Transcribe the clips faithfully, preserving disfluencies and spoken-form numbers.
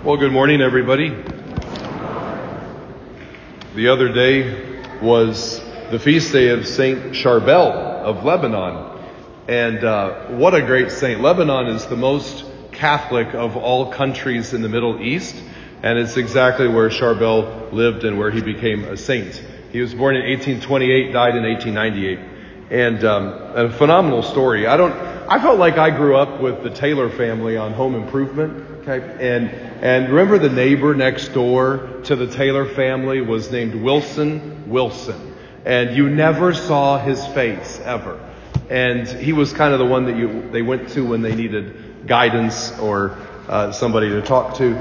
Well, good morning, everybody. The other day was the feast day of Saint Charbel of Lebanon. And uh, what a great saint. Lebanon is the most Catholic of all countries in the Middle East. And it's exactly where Charbel lived and where he became a saint. He was born in eighteen twenty-eight, died in eighteen ninety-eight. And um, a phenomenal story. I don't. I felt like I grew up with the Taylor family on Home Improvement. Okay, and and remember the neighbor next door to the Taylor family was named Wilson Wilson, and you never saw his face ever. And he was kind of the one that you they went to when they needed guidance or uh, somebody to talk to.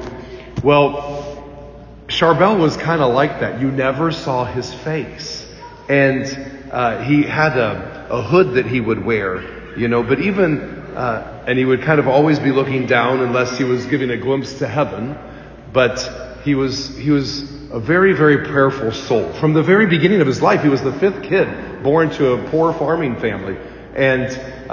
Well, Charbel was kind of like that. You never saw his face, and uh, he had a, a hood that he would wear, you know. But even uh, and he would kind of always be looking down unless he was giving a glimpse to heaven. But he was he was a very very prayerful soul from the very beginning of his life. He was the fifth kid born to a poor farming family, and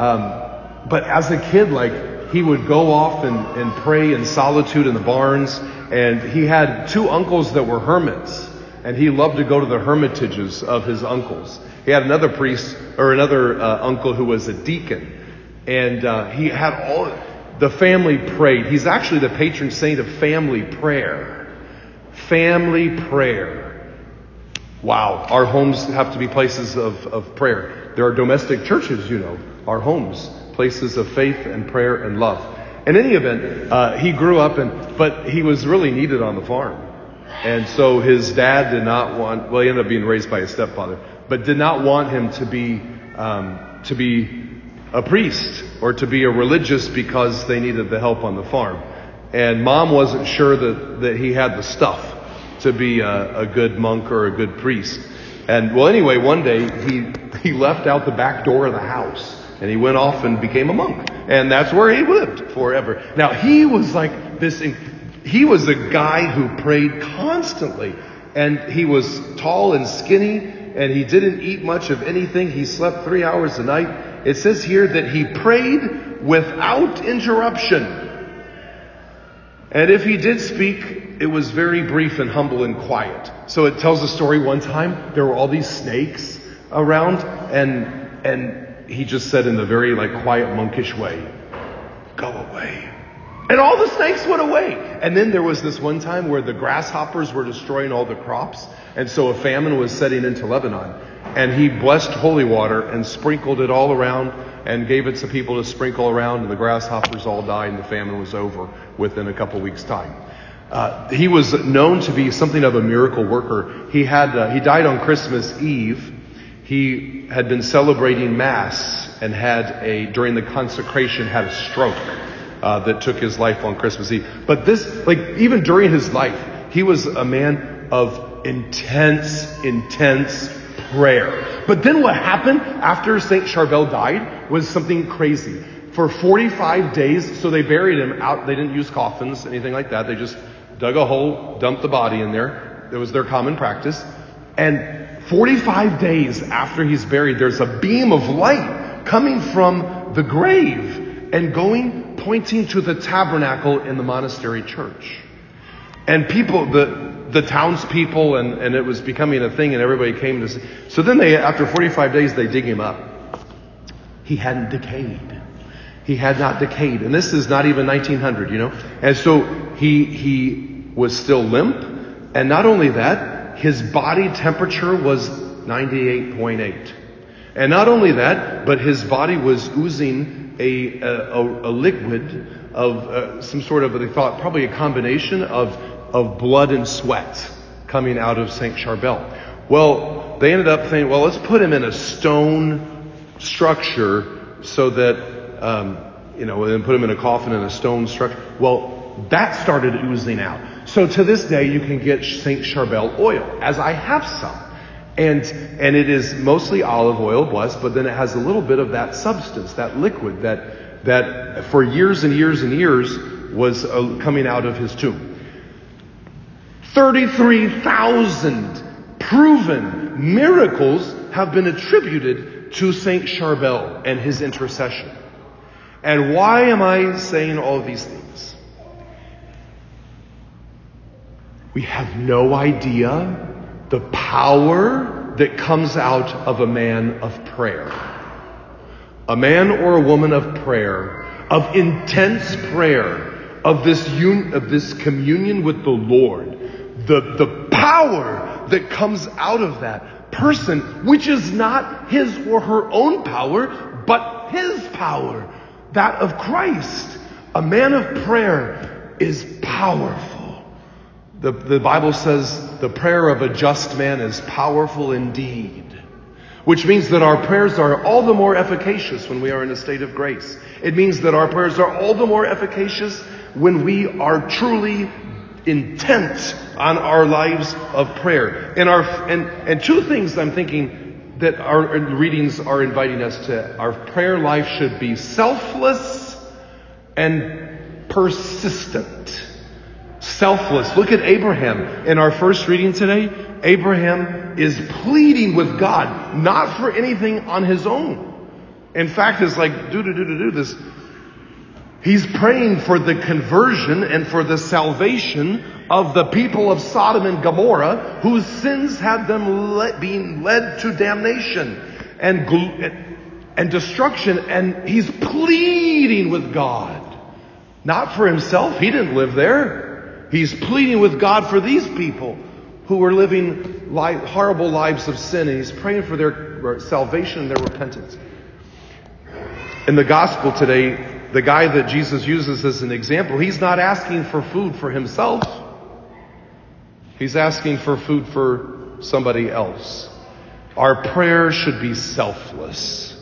um, but as a kid, like he would go off and, and pray in solitude in the barns. And he had two uncles that were hermits, and he loved to go to the hermitages of his uncles. He had another priest or another uh, uncle who was a deacon, and uh, he had all the family prayed. He's actually the patron saint of family prayer. Family prayer. Wow, our homes have to be places of, of prayer. There are domestic churches, you know, our homes, places of faith and prayer and love. In any event, uh, he grew up, and but he was really needed on the farm. And so his dad did not want, well, he ended up being raised by his stepfather, but did not want him to be um, to be a priest or to be a religious because they needed the help on the farm. And mom wasn't sure that, that he had the stuff to be a, a good monk or a good priest. And well, anyway, one day he he left out the back door of the house. And he went off and became a monk. And that's where he lived forever. Now, he was like this, he was a guy who prayed constantly. And he was tall and skinny, and he didn't eat much of anything. He slept three hours a night. It says here that he prayed without interruption. And if he did speak, it was very brief and humble and quiet. So it tells a story one time, there were all these snakes around, and and he just said in the very like quiet monkish way, "Go away." And all the snakes went away. And then there was this one time where the grasshoppers were destroying all the crops. And so a famine was setting into Lebanon. And he blessed holy water and sprinkled it all around and gave it to people to sprinkle around. And the grasshoppers all died and the famine was over within a couple weeks' time. Uh, he was known to be something of a miracle worker. He had uh, he died on Christmas Eve. He had been celebrating Mass and had a, during the consecration, had a stroke uh, that took his life on Christmas Eve. But this, like, even during his life, he was a man of intense, intense prayer. But then what happened after Saint Charbel died was something crazy. For forty-five days, so they buried him out. They didn't use coffins, anything like that. They just dug a hole, dumped the body in there. It was their common practice. And forty-five days after he's buried, there's a beam of light coming from the grave and going, pointing to the tabernacle in the monastery church. And people, the the townspeople, and, and it was becoming a thing, and everybody came to see. So then they, after forty-five days, they dig him up. He hadn't decayed. He had not decayed. And this is not even nineteen hundred, you know. And so he he was still limp. And not only that, his body temperature was ninety-eight point eight. And not only that, but his body was oozing a a, a liquid of uh, some sort of, they thought, probably a combination of, of blood and sweat coming out of Saint Charbel. Well, they ended up saying, well, let's put him in a stone structure so that, um, you know, and put him in a coffin in a stone structure. Well, that started oozing out. So to this day, you can get Saint Charbel oil, as I have some. And and it is mostly olive oil, blessed, but then it has a little bit of that substance, that liquid that that for years and years and years was uh, coming out of his tomb. thirty-three thousand proven miracles have been attributed to Saint Charbel and his intercession. And why am I saying all of these things? We have no idea the power that comes out of a man of prayer. A man or a woman of prayer, of intense prayer, of this un- of this communion with the Lord. The, the power that comes out of that person, which is not his or her own power, but his power, that of Christ. A man of prayer is powerful. The, the Bible says the prayer of a just man is powerful indeed. Which means that our prayers are all the more efficacious when we are in a state of grace. It means that our prayers are all the more efficacious when we are truly intent on our lives of prayer. And our and, and two things I'm thinking that our readings are inviting us to. Our prayer life should be selfless and persistent. Selfless. Look at Abraham in our first reading today. Abraham is pleading with God, not for anything on his own. In fact, it's like, do, do, do, do, do this. He's praying for the conversion and for the salvation of the people of Sodom and Gomorrah, whose sins had them le- being led to damnation and, gl- and destruction. And he's pleading with God, not for himself. He didn't live there. He's pleading with God for these people who were living li- horrible lives of sin, and he's praying for their salvation and their repentance. In the gospel today, the guy that Jesus uses as an example, he's not asking for food for himself. He's asking for food for somebody else. Our prayer should be selfless,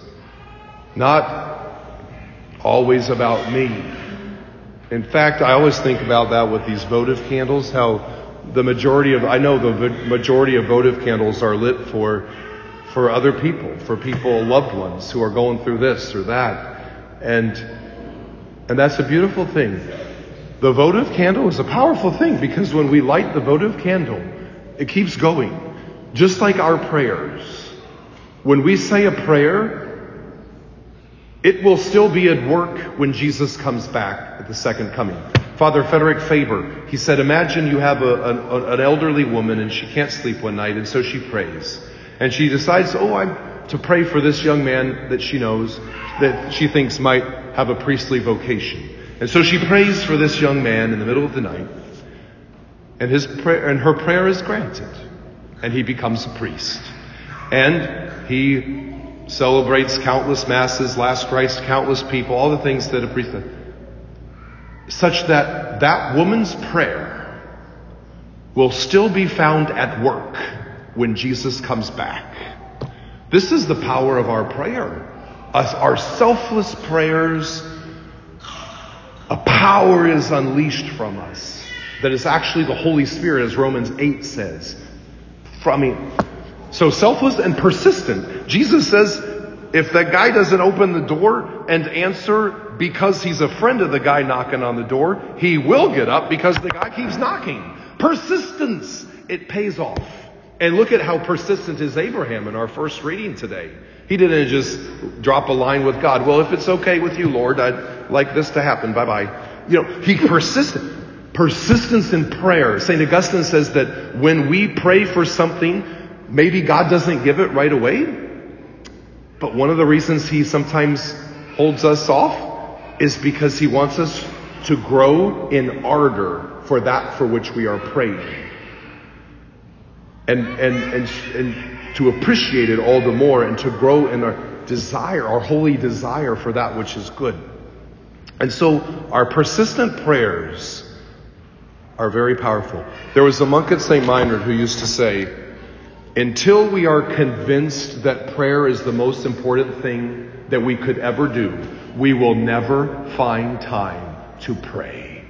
not always about me. In fact, I always think about that with these votive candles, how the majority of, I know the majority of votive candles are lit for, for other people, for people, loved ones who are going through this or that. And, and that's a beautiful thing. The votive candle is a powerful thing because when we light the votive candle, it keeps going. Just like our prayers. When we say a prayer, it will still be at work when Jesus comes back at the second coming. Father Frederick Faber, he said, imagine you have a, an, an elderly woman and she can't sleep one night, and so she prays. And she decides, oh, I'm to pray for this young man that she knows, that she thinks might have a priestly vocation. And so she prays for this young man in the middle of the night, and his prayer, and her prayer is granted, and he becomes a priest. And he celebrates countless masses, last rites, countless people, all the things that a priest does. Such that that woman's prayer will still be found at work when Jesus comes back. This is the power of our prayer. Us, our selfless prayers, a power is unleashed from us that is actually the Holy Spirit, as Romans eight says. From me. So selfless and persistent. Jesus says, if that guy doesn't open the door and answer because he's a friend of the guy knocking on the door, he will get up because the guy keeps knocking. Persistence. It pays off. And look at how persistent is Abraham in our first reading today. He didn't just drop a line with God. Well, if it's okay with you, Lord, I'd like this to happen. Bye-bye. You know, he persisted. Persistence in prayer. Saint Augustine says that when we pray for something, maybe God doesn't give it right away. But one of the reasons he sometimes holds us off is because he wants us to grow in ardor for that for which we are praying. And, and, and, and to appreciate it all the more and to grow in our desire, our holy desire for that which is good. And so our persistent prayers are very powerful. There was a monk at Saint Meinrad who used to say, until we are convinced that prayer is the most important thing that we could ever do, we will never find time to pray.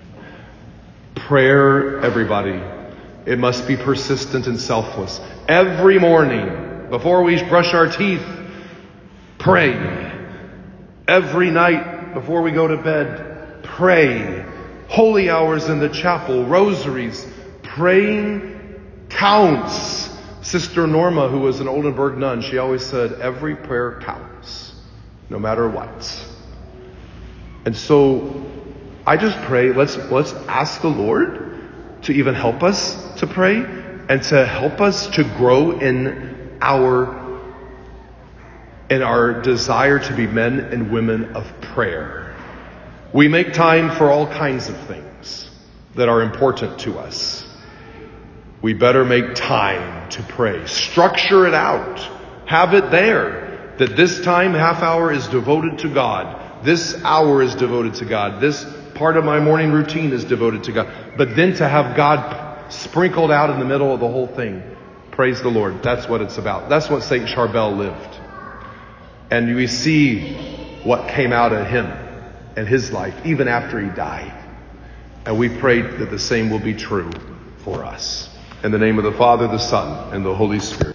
Prayer, everybody, it must be persistent and selfless. Every morning, before we brush our teeth, pray. Every night, before we go to bed, pray. Holy hours in the chapel, rosaries, praying counts. Sister Norma, who was an Oldenburg nun, she always said, every prayer counts, no matter what. And so I just pray, let's let's ask the Lord to even help us to pray and to help us to grow in our in our desire to be men and women of prayer. We make time for all kinds of things that are important to us. We better make time to pray. Structure it out. Have it there. That this time, half hour, is devoted to God. This hour is devoted to God. This part of my morning routine is devoted to God. But then to have God sprinkled out in the middle of the whole thing. Praise the Lord. That's what it's about. That's what Saint Charbel lived. And we see what came out of him and his life, even after he died. And we pray that the same will be true for us. In the name of the Father, the Son, and the Holy Spirit.